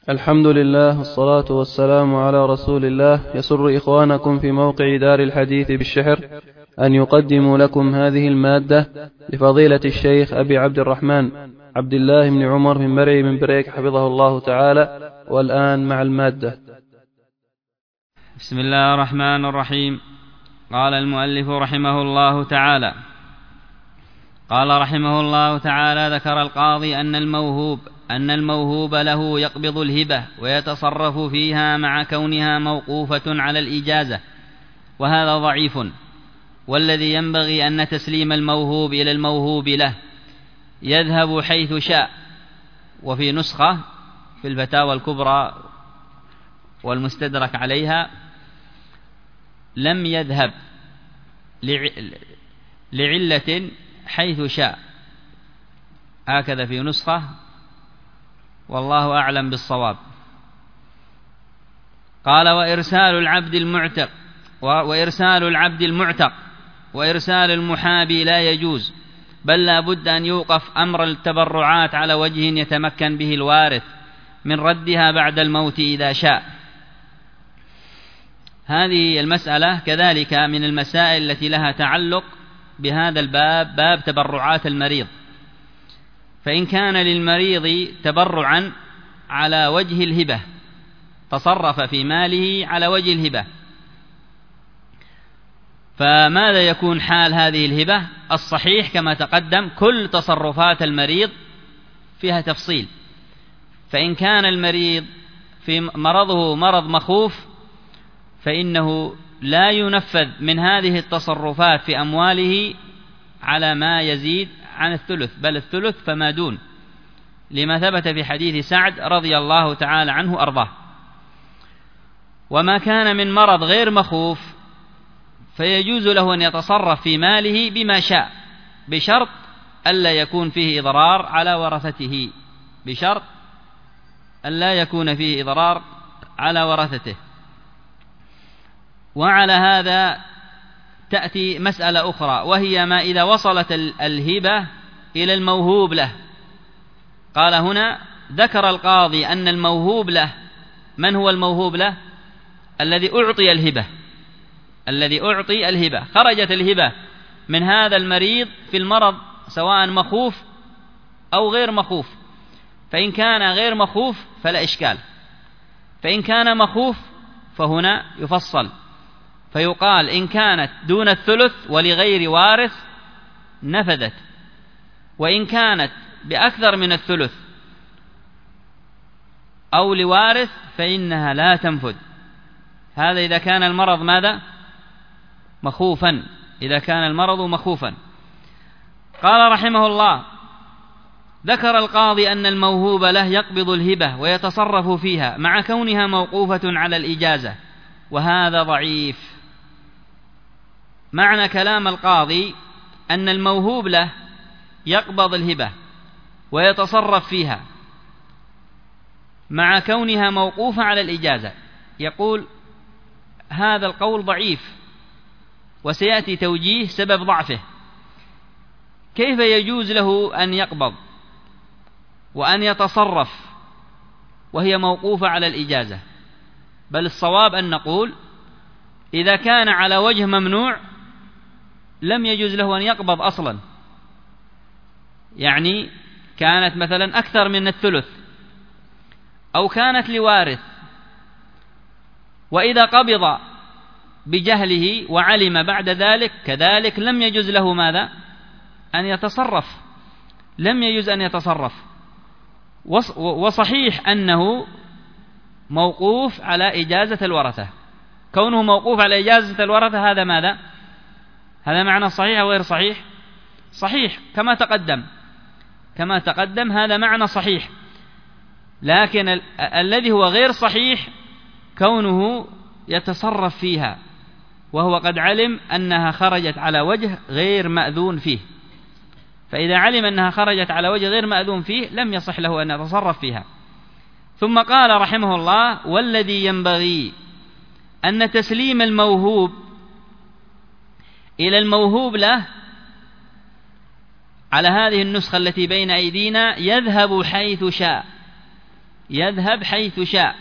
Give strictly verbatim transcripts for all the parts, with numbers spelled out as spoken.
الحمد لله والصلاة والسلام على رسول الله. يسر إخوانكم في موقع دار الحديث بالشحر أن يقدموا لكم هذه المادة لفضيلة الشيخ أبي عبد الرحمن عبد الله بن عمر بن مرعي بن بريك حفظه الله تعالى. والآن مع المادة. بسم الله الرحمن الرحيم. قال المؤلف رحمه الله تعالى قال رحمه الله تعالى ذكر القاضي أن الموهوب أن الموهوب له يقبض الهبة ويتصرف فيها مع كونها موقوفة على الإجازة، وهذا ضعيف، والذي ينبغي أن تسليم الموهوب إلى الموهوب له يذهب حيث شاء. وفي نسخة في الفتاوى الكبرى والمستدرك عليها لم يذهب لعلة حيث شاء، هكذا في نسخة، والله أعلم بالصواب. قال وإرسال العبد المعتق وإرسال العبد المعتق وإرسال المحابي لا يجوز، بل لا بد أن يوقف أمر التبرعات على وجه يتمكن به الوارث من ردها بعد الموت إذا شاء. هذه المسألة كذلك من المسائل التي لها تعلق بهذا الباب، باب تبرعات المريض. فإن كان للمريض تبرعا على وجه الهبة تصرف في ماله على وجه الهبة، فماذا يكون حال هذه الهبة؟ الصحيح كما تقدم كل تصرفات المريض فيها تفصيل. فإن كان المريض في مرضه مرض مخوف فإنه لا ينفذ من هذه التصرفات في أمواله على ما يزيد عن الثلث، بل الثلث فما دون، لما ثبت في حديث سعد رضي الله تعالى عنه أرضاه. وما كان من مرض غير مخوف فيجوز له أن يتصرف في ماله بما شاء، بشرط ألا يكون فيه إضرار على ورثته، بشرط ألا يكون فيه إضرار على ورثته. وعلى هذا تأتي مسألة أخرى، وهي ما إذا وصلت الهبة إلى الموهوب له. قال هنا ذكر القاضي أن الموهوب له، من هو الموهوب له؟ الذي أعطي الهبة، الذي أعطي الهبة. خرجت الهبة من هذا المريض في المرض سواء مخوف أو غير مخوف. فإن كان غير مخوف فلا إشكال، فإن كان مخوف فهنا يفصل فيقال إن كانت دون الثلث ولغير وارث نفذت، وإن كانت بأكثر من الثلث أو لوارث فإنها لا تنفذ. هذا إذا كان المرض ماذا؟ مخوفا، إذا كان المرض مخوفا. قال رحمه الله ذكر القاضي أن الموهوب له يقبض الهبة ويتصرف فيها مع كونها موقوفة على الإجازة، وهذا ضعيف. معنى كلام القاضي أن الموهوب له يقبض الهبة ويتصرف فيها مع كونها موقوفة على الإجازة. يقول هذا القول ضعيف، وسيأتي توجيه سبب ضعفه. كيف يجوز له أن يقبض وأن يتصرف وهي موقوفة على الإجازة؟ بل الصواب أن نقول إذا كان على وجه ممنوع لم يجوز له أن يقبض أصلا، يعني كانت مثلا أكثر من الثلث أو كانت لوارث، وإذا قبض بجهله وعلم بعد ذلك كذلك لم يجوز له ماذا؟ أن يتصرف، لم يجوز أن يتصرف. وصحيح أنه موقوف على إجازة الورثة. كونه موقوف على إجازة الورثة هذا ماذا؟ هذا معنى صحيح أو غير صحيح؟ صحيح كما تقدم، كما تقدم هذا معنى صحيح. لكن ال- الذي هو غير صحيح كونه يتصرف فيها وهو قد علم أنها خرجت على وجه غير مأذون فيه. فإذا علم أنها خرجت على وجه غير مأذون فيه لم يصح له أن يتصرف فيها. ثم قال رحمه الله والذي ينبغي أن تسليم الموهوب إلى الموهوب له على هذه النسخة التي بين أيدينا يذهب حيث شاء، يذهب حيث شاء.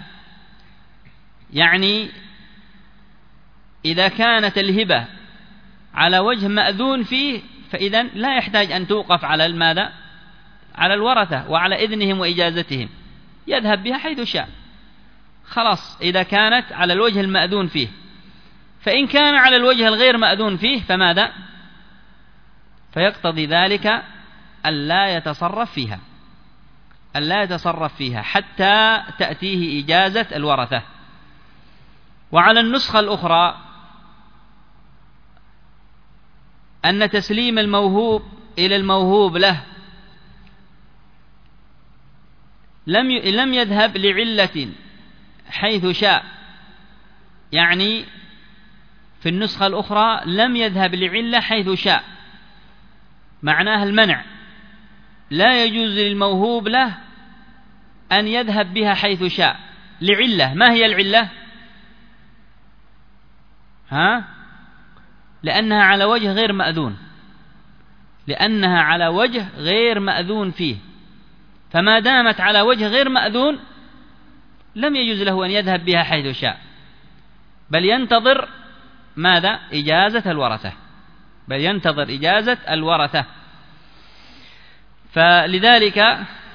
يعني إذا كانت الهبة على وجه مأذون فيه فإذا لا يحتاج أن توقف على الماذا؟ على الورثة وعلى إذنهم وإجازتهم، يذهب بها حيث شاء خلاص إذا كانت على الوجه المأذون فيه. فإن كان على الوجه الغير مأذون فيه فماذا؟ فيقتضي ذلك ألا يتصرف فيها ألا يتصرف فيها حتى تأتيه إجازة الورثة. وعلى النسخة الأخرى أن تسليم الموهوب إلى الموهوب له لم لم يذهب لعلة حيث شاء. يعني في النسخة الأخرى لم يذهب لعلة حيث شاء، معناها المنع، لا يجوز للموهوب له أن يذهب بها حيث شاء لعلة. ما هي العلة؟ ها؟ لأنها على وجه غير مأذون لأنها على وجه غير مأذون فيه. فما دامت على وجه غير مأذون لم يجوز له أن يذهب بها حيث شاء، بل ينتظر ماذا؟ إجازة الورثة بل ينتظر إجازة الورثة. فلذلك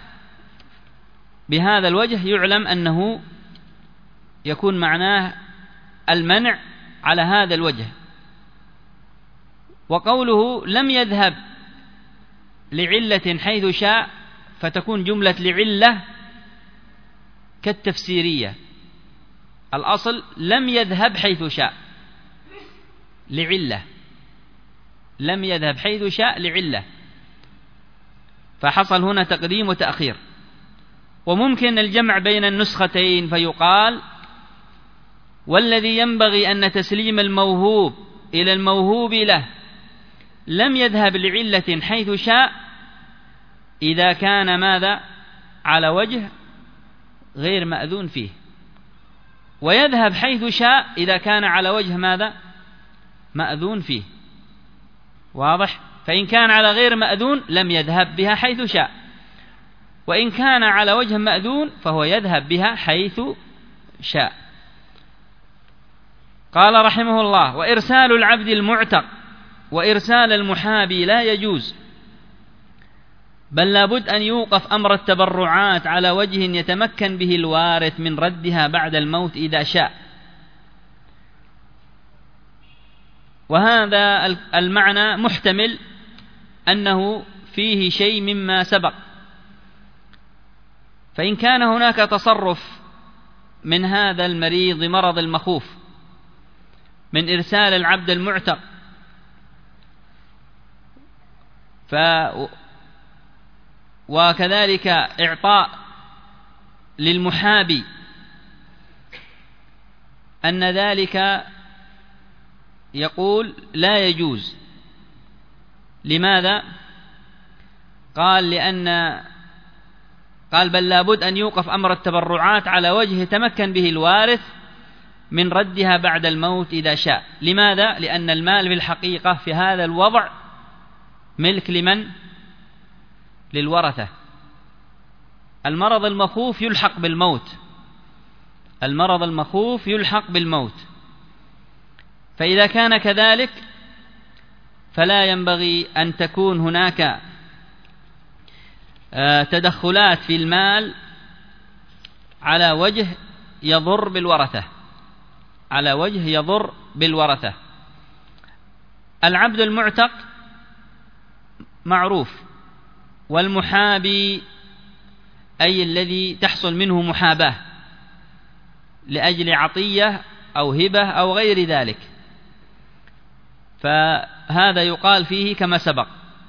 بهذا الوجه يعلم أنه يكون معناه المنع على هذا الوجه. وقوله لم يذهب لعلة حيث شاء فتكون جملة لعلة كالتفسيرية. الأصل لم يذهب حيث شاء لعلة لم يذهب حيث شاء لعلة، فحصل هنا تقديم وتأخير. وممكن الجمع بين النسختين فيقال والذي ينبغي أن تسليم الموهوب إلى الموهوب له لم يذهب لعلة حيث شاء إذا كان ماذا؟ على وجه غير مأذون فيه، ويذهب حيث شاء إذا كان على وجه ماذا؟ مأذون فيه. واضح؟ فإن كان على غير مأذون لم يذهب بها حيث شاء، وإن كان على وجه مأذون فهو يذهب بها حيث شاء. قال رحمه الله: وإرسال العبد المعتق وإرسال المحابي لا يجوز، بل لابد أن يوقف أمر التبرعات على وجه يتمكن به الوارث من ردها بعد الموت إذا شاء. وهذا المعنى محتمل أنه فيه شيء مما سبق. فإن كان هناك تصرف من هذا المريض مرض المخوف من إرسال العبد المعتق ف وكذلك إعطاء للمحابي، أن ذلك يقول لا يجوز. لماذا؟ قال لأن قال بل لابد أن يوقف أمر التبرعات على وجه يتمكن به الوارث من ردها بعد الموت إذا شاء. لماذا؟ لأن المال في الحقيقة في هذا الوضع ملك لمن؟ للورثة. المرض المخوف يلحق بالموت المرض المخوف يلحق بالموت فإذا كان كذلك فلا ينبغي أن تكون هناك تدخلات في المال على وجه يضر بالورثة على وجه يضر بالورثة. العبد المعتق معروف، والمحابي أي الذي تحصل منه محاباة لأجل عطية أو هبة أو غير ذلك، فهذا يقال فيه كما سبق.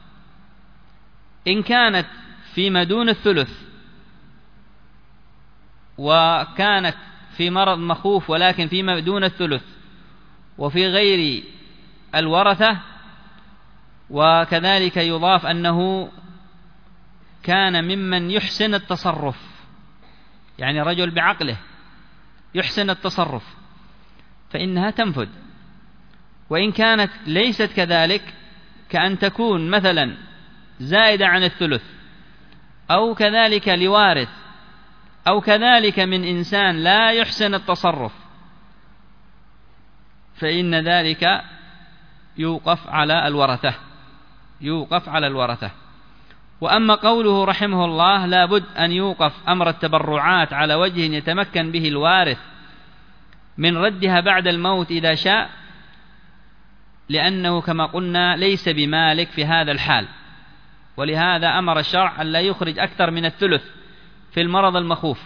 إن كانت فيما دون الثلث وكانت في مرض مخوف ولكن فيما دون الثلث وفي غير الورثة، وكذلك يضاف أنه كان ممن يحسن التصرف، يعني رجل بعقله يحسن التصرف، فإنها تنفذ. وإن كانت ليست كذلك كأن تكون مثلا زائدة عن الثلث، أو كذلك لوارث أو كذلك من إنسان لا يحسن التصرف، فإن ذلك يوقف على الورثة يوقف على الورثة. وأما قوله رحمه الله لا بد أن يوقف أمر التبرعات على وجه يتمكن به الوارث من ردها بعد الموت إذا شاء، لأنه كما قلنا ليس بمالك في هذا الحال، ولهذا أمر الشرع أن لا يخرج أكثر من الثلث في المرض المخوف،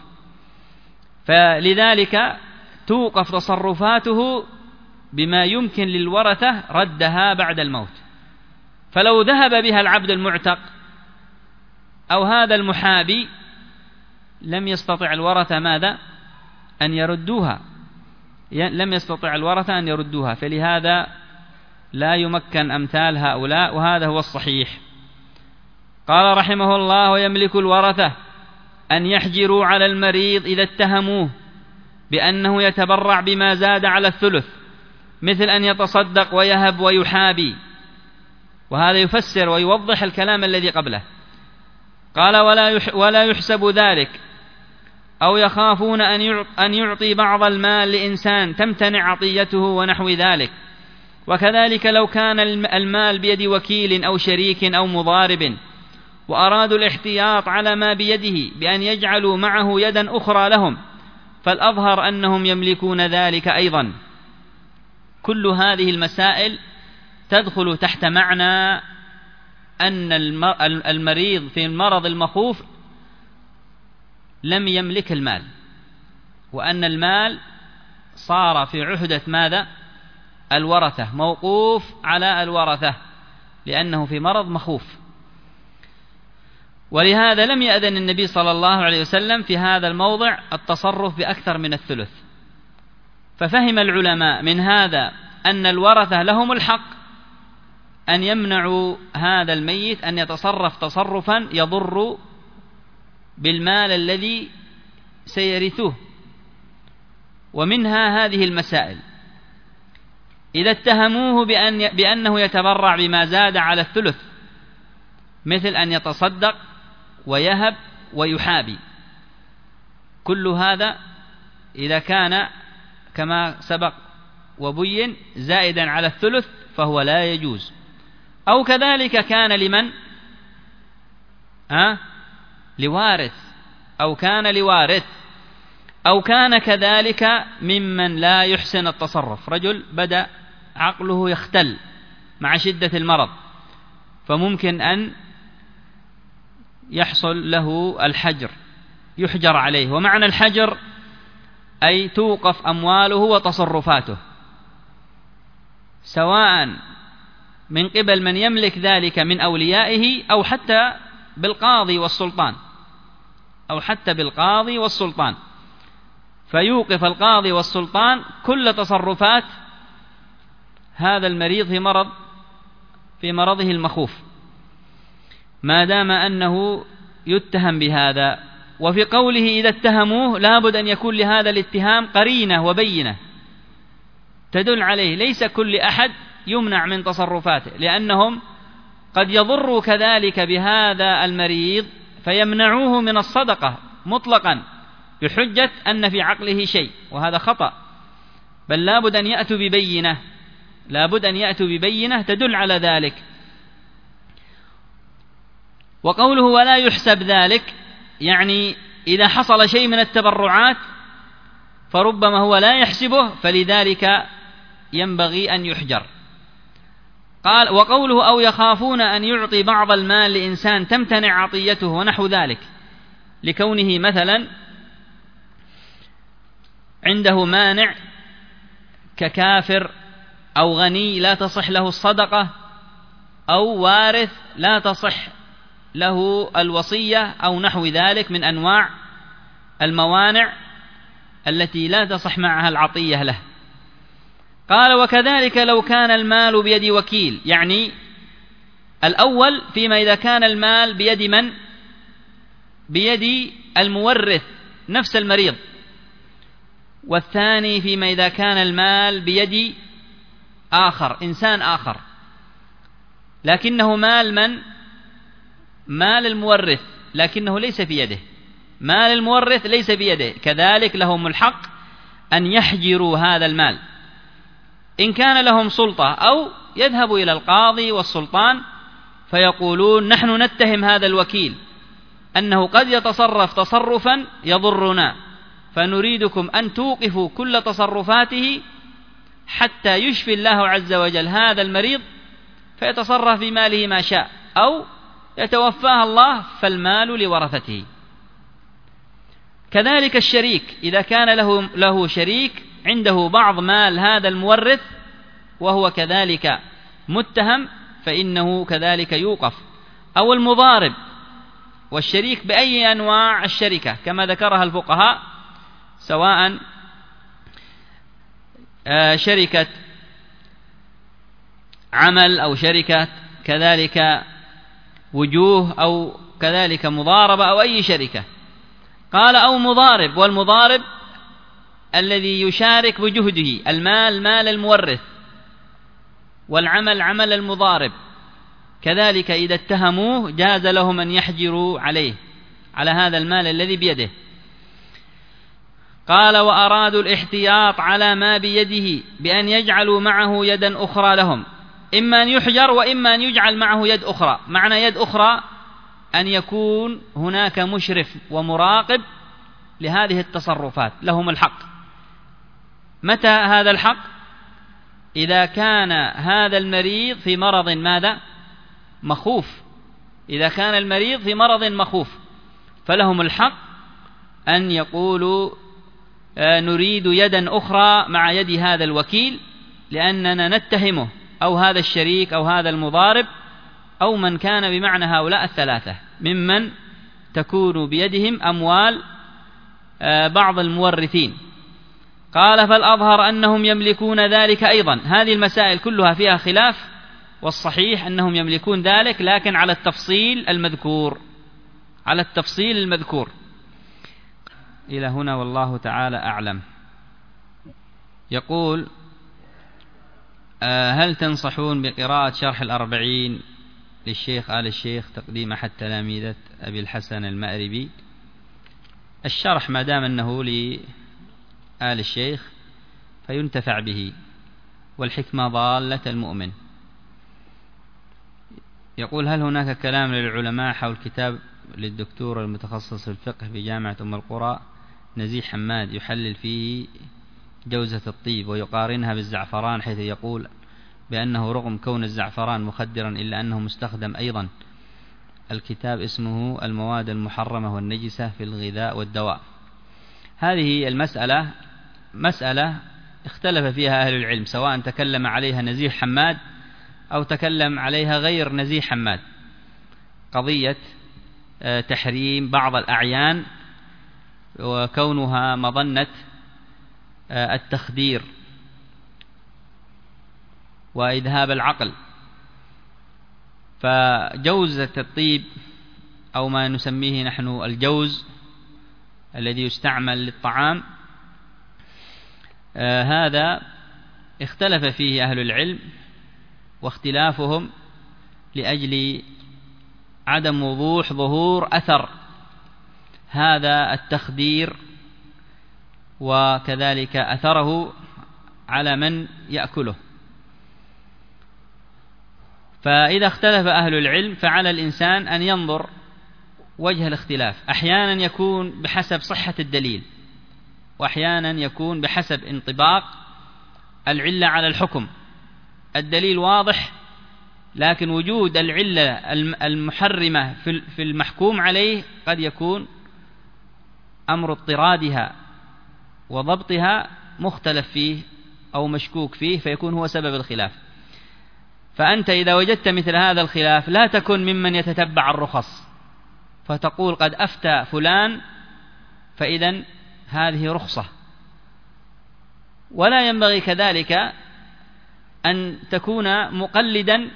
فلذلك توقف تصرفاته بما يمكن للورثة ردها بعد الموت. فلو ذهب بها العبد المعتق أو هذا المحابي لم يستطع الورثة ماذا؟ أن يردوها لم يستطع الورثة أن يردوها فلهذا لا يمكن أمثال هؤلاء، وهذا هو الصحيح. قال رحمه الله ويملك الورثة أن يحجروا على المريض إذا اتهموه بأنه يتبرع بما زاد على الثلث، مثل أن يتصدق ويهب ويحابي، وهذا يفسر ويوضح الكلام الذي قبله. قال ولا يحسب ذلك، أو يخافون أن يعطي بعض المال لإنسان تمتنع عطيته ونحو ذلك. وكذلك لو كان المال بيد وكيل أو شريك أو مضارب وأرادوا الاحتياط على ما بيده بأن يجعلوا معه يدا أخرى لهم، فالأظهر أنهم يملكون ذلك أيضا. كل هذه المسائل تدخل تحت معنى أن المريض في المرض المخوف لم يملك المال، وأن المال صار في عهدة ماذا؟ الورثة، موقوف على الورثة لأنه في مرض مخوف. ولهذا لم يأذن النبي صلى الله عليه وسلم في هذا الموضع التصرف بأكثر من الثلث. ففهم العلماء من هذا أن الورثة لهم الحق أن يمنعوا هذا الميت أن يتصرف تصرفا يضر بالمال الذي سيرثوه. ومنها هذه المسائل: إذا اتهموه بأن بأنه يتبرع بما زاد على الثلث، مثل أن يتصدق ويهب ويحابي، كل هذا إذا كان كما سبق وبين زائدا على الثلث فهو لا يجوز. أو كذلك كان لمن ها لوارث أو كان لوارث أو كان كذلك ممن لا يحسن التصرف، رجل بدأ عقله يختل مع شدة المرض، فممكن أن يحصل له الحجر، يحجر عليه. ومعنى الحجر أي توقف أمواله وتصرفاته، سواء من قبل من يملك ذلك من أوليائه أو حتى بالقاضي والسلطان أو حتى بالقاضي والسلطان فيوقف القاضي والسلطان كل تصرفات هذا المريض في مرض في مرضه المخوف، ما دام أنه يتهم بهذا. وفي قوله إذا اتهموه لابد أن يكون لهذا الاتهام قرينة وبينة تدل عليه، ليس كل أحد يمنع من تصرفاته، لأنهم قد يضروا كذلك بهذا المريض فيمنعوه من الصدقة مطلقا بحجة أن في عقله شيء، وهذا خطأ، بل لابد أن يأتوا ببينة لابد أن يأتوا ببينة تدل على ذلك. وقوله ولا يحسب ذلك، يعني إذا حصل شيء من التبرعات فربما هو لا يحسبه، فلذلك ينبغي أن يحجر. قال وقوله أو يخافون أن يعطي بعض المال لإنسان تمتنع عطيته ونحو ذلك، لكونه مثلا عنده مانع ككافر أو غني لا تصح له الصدقة، أو وارث لا تصح له الوصية أو نحو ذلك من أنواع الموانع التي لا تصح معها العطية له. قال وكذلك لو كان المال بيد وكيل، يعني الأول فيما إذا كان المال بيد من؟ بيد المورث نفس المريض، والثاني فيما إذا كان المال بيد آخر إنسان آخر، لكنه مال من؟ مال المورث لكنه ليس في يده، مال المورث ليس بيده، كذلك لهم الحق أن يحجروا هذا المال إن كان لهم سلطة، أو يذهبوا إلى القاضي والسلطان فيقولون نحن نتهم هذا الوكيل أنه قد يتصرف تصرفا يضرنا، فنريدكم أن توقفوا كل تصرفاته حتى يشفي الله عز وجل هذا المريض فيتصرف في ماله ما شاء، أو يتوفاه الله فالمال لورثته. كذلك الشريك إذا كان له, له شريك عنده بعض مال هذا المورث وهو كذلك متهم فإنه كذلك يوقف، أو المضارب. والشريك بأي أنواع الشركة كما ذكرها الفقهاء، سواء شركة عمل أو شركة كذلك وجوه أو كذلك مضاربة أو أي شركة. قال أو مضارب، والمضارب الذي يشارك بجهده، المال مال المورث والعمل عمل المضارب، كذلك إذا اتهموه جاز لهم أن يحجروا عليه على هذا المال الذي بيده. قال وأرادوا الاحتياط على ما بيده بأن يجعلوا معه يدا أخرى لهم، إما أن يحجر وإما أن يجعل معه يد أخرى. معنى يد أخرى أن يكون هناك مشرف ومراقب لهذه التصرفات، لهم الحق. متى هذا الحق؟ إذا كان هذا المريض في مرض ماذا؟ مخوف. إذا كان المريض في مرض مخوف فلهم الحق أن يقولوا نريد يدا أخرى مع يد هذا الوكيل، لأننا نتهمه أو هذا الشريك أو هذا المضارب أو من كان بمعنى هؤلاء الثلاثة ممن تكون بيدهم أموال بعض المورثين. قال فالأظهر أنهم يملكون ذلك أيضا. هذه المسائل كلها فيها خلاف، والصحيح أنهم يملكون ذلك لكن على التفصيل المذكور، على التفصيل المذكور. إلى هنا والله تعالى أعلم. يقول هل تنصحون بقراءة شرح الأربعين للشيخ آل الشيخ تقديم أحد تلاميذة أبي الحسن المأربي؟ الشرح ما دام أنه لآل الشيخ فينتفع به، والحكمة ضالة المؤمن. يقول هل هناك كلام للعلماء حول كتاب للدكتور المتخصص في الفقه بجامعة أم القرى نزيه حماد يحلل فيه جوزة الطيب ويقارنها بالزعفران، حيث يقول بأنه رغم كون الزعفران مخدرا إلا أنه مستخدم أيضا. الكتاب اسمه المواد المحرمة والنجسة في الغذاء والدواء. هذه المسألة مسألة اختلف فيها أهل العلم، سواء تكلم عليها نزيه حماد أو تكلم عليها غير نزيه حماد. قضية تحريم بعض الأعيان وكونها مظنة التخدير وإذهاب العقل. فجوزة الطيب أو ما نسميه نحن الجوز الذي يستعمل للطعام، آه هذا اختلف فيه أهل العلم، واختلافهم لأجل عدم وضوح ظهور أثر هذا التخدير وكذلك أثره على من يأكله. فإذا اختلف أهل العلم فعلى الإنسان أن ينظر وجه الاختلاف. أحيانا يكون بحسب صحة الدليل، وأحيانا يكون بحسب انطباق العلة على الحكم. الدليل واضح لكن وجود العلة المحرمة في المحكوم عليه قد يكون أمر اضطرادها وضبطها مختلف فيه أو مشكوك فيه، فيكون هو سبب الخلاف. فأنت إذا وجدت مثل هذا الخلاف لا تكن ممن يتتبع الرخص فتقول قد أفتى فلان فإذن هذه رخصة. ولا ينبغي كذلك أن تكون مقلدا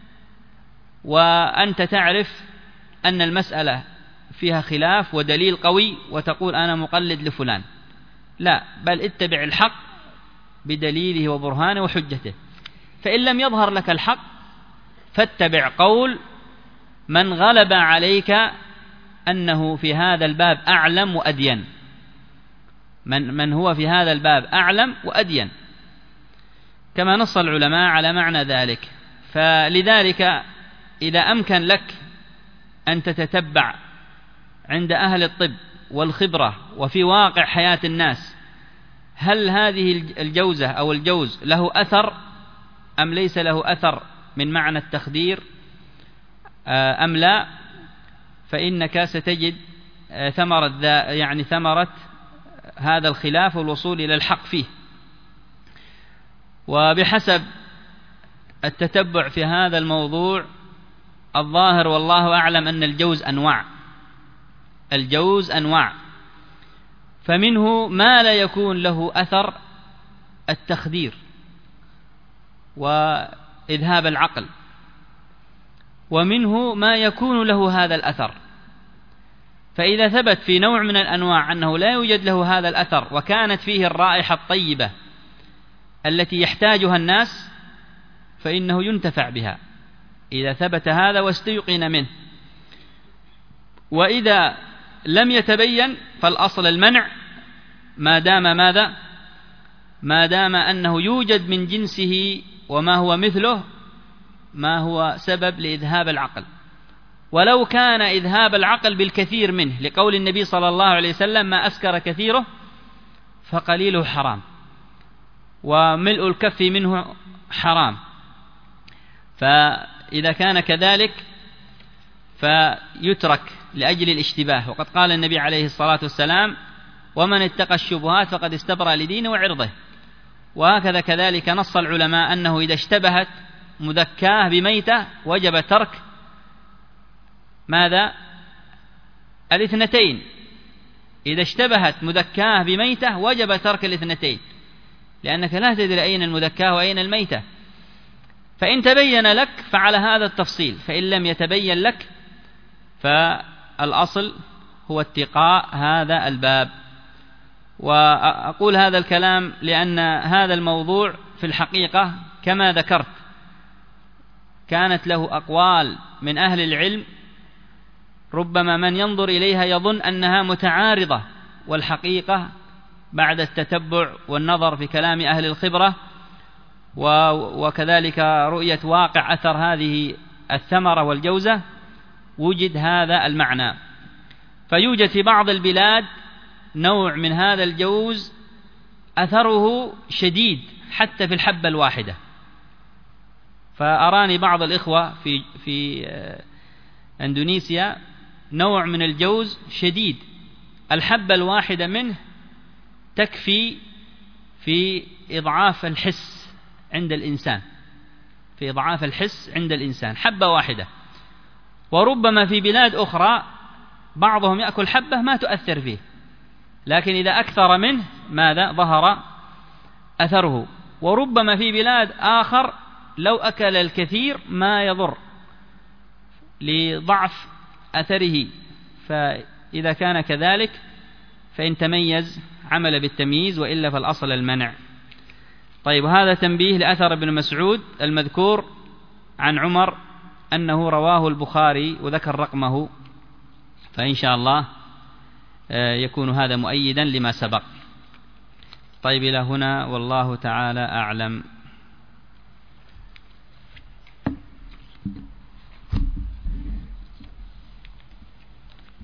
وأنت تعرف أن المسألة فيها خلاف ودليل قوي وتقول أنا مقلد لفلان. لا، بل اتبع الحق بدليله وبرهانه وحجته. فإن لم يظهر لك الحق فاتبع قول من غلب عليك أنه في هذا الباب أعلم وأدين، من, من هو في هذا الباب أعلم وأدين، كما نص العلماء على معنى ذلك. فلذلك إذا أمكن لك أن تتتبع عند أهل الطب والخبرة وفي واقع حياة الناس هل هذه الجوزة أو الجوز له أثر أم ليس له أثر من معنى التخدير أم لا، فإنك ستجد ثمرة يعني ثمرة هذا الخلاف والوصول إلى الحق فيه. وبحسب التتبع في هذا الموضوع الظاهر والله أعلم أن الجوز أنواع، الجوز أنواع، فمنه ما لا يكون له أثر التخدير وإذهاب العقل، ومنه ما يكون له هذا الأثر. فإذا ثبت في نوع من الأنواع أنه لا يوجد له هذا الأثر وكانت فيه الرائحة الطيبة التي يحتاجها الناس فإنه ينتفع بها إذا ثبت هذا واستيقن منه. وإذا لم يتبين فالأصل المنع ما دام ماذا ما دام أنه يوجد من جنسه وما هو مثله ما هو سبب لإذهاب العقل، ولو كان إذهاب العقل بالكثير منه، لقول النبي صلى الله عليه وسلم ما أسكر كثيره فقليله حرام وملء الكف منه حرام. فإذا كان كذلك فيترك لأجل الاشتباه، وقد قال النبي عليه الصلاة والسلام ومن اتقى الشبهات فقد استبرأ لدينه وعرضه. وهكذا كذلك نص العلماء أنه إذا اشتبهت مذكاه بميتة وجب ترك ماذا الاثنتين، إذا اشتبهت مذكاه بميتة وجب ترك الاثنتين، لأنك لا تدري أين المذكاه وأين الميتة. فإن تبين لك فعلى هذا التفصيل، فإن لم يتبين لك فالأصل هو اتقاء هذا الباب. وأقول هذا الكلام لأن هذا الموضوع في الحقيقة كما ذكرت كانت له أقوال من أهل العلم ربما من ينظر إليها يظن أنها متعارضة، والحقيقة بعد التتبع والنظر في كلام أهل الخبرة وكذلك رؤية واقع أثر هذه الثمرة والجوزة وجد هذا المعنى. فيوجد في بعض البلاد نوع من هذا الجوز أثره شديد حتى في الحبة الواحدة. فأراني بعض الإخوة في في إندونيسيا نوع من الجوز شديد، الحبة الواحدة منه تكفي في إضعاف الحس عند الإنسان، في إضعاف الحس عند الإنسان حبة واحدة. وربما في بلاد أخرى بعضهم يأكل حبة ما تؤثر فيه، لكن إذا أكثر منه ماذا ظهر أثره. وربما في بلاد آخر لو أكل الكثير ما يضر لضعف أثره. فإذا كان كذلك فإن تميز عمل بالتمييز، وإلا فالأصل المنع. طيب، هذا تنبيه لأثر ابن مسعود المذكور عن عمر أنه رواه البخاري وذكر رقمه، فإن شاء الله يكون هذا مؤيدا لما سبق. طيب، إلى هنا والله تعالى أعلم.